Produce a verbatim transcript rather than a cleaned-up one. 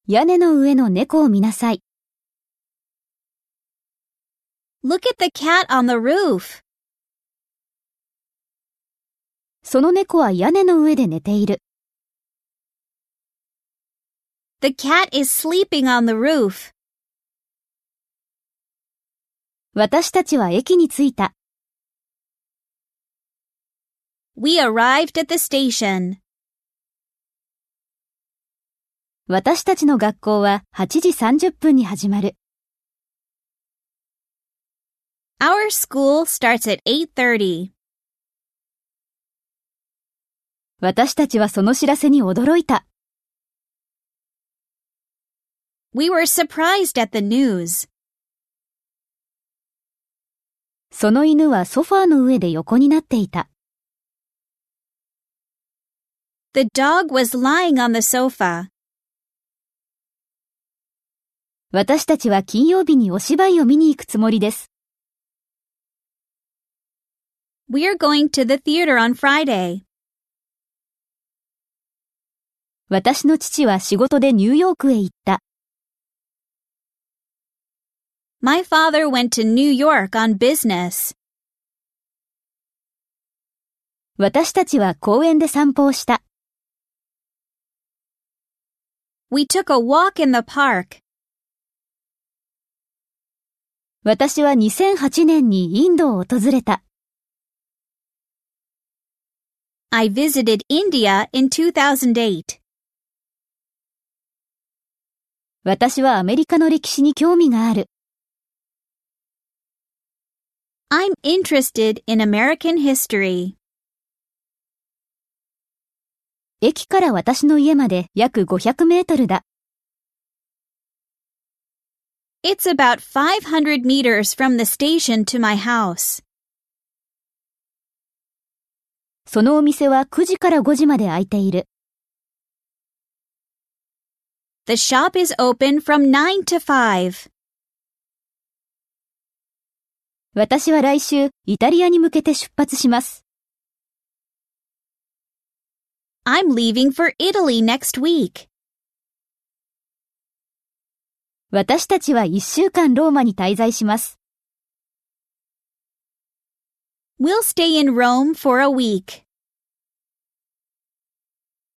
屋根の上の猫を見なさい。 Look at the cat on the roof. その猫は屋根の上で寝ている。 The cat is sleeping on the roof. 私たちは駅に着いた。 We arrived at the station. 私たちの学校ははちじさんじゅっぷんに始まる。 Our school starts at eight thirty. 私たちはその知らせに驚いた。 We were surprised at the news. その犬はソファーの上で横になっていた。 The dog was lying on the sofa. 私たちは金曜日にお芝居を見に行くつもりです。 We're going to the theater on Friday. 私の父は仕事でニューヨークへ行った。 My father went to New York on business. 私たちは公園で散歩をした。 We took a walk in the park. 私はにせんはちねんにインドを訪れた。 I visited India in two thousand eight. 私はアメリカの歴史に興味がある。 I'm interested in American history. 駅から私の家まで約ごひゃくメートルだ。 It's about five hundred meters from the station to my house. そのお店はくじからごじまで開いている。 The shop is open from nine to five. 私は来週、イタリアに向けて出発します。 I'm leaving for Italy next week. 私たちはいっしゅうかんローマに滞在します。 We'll stay in Rome for a week.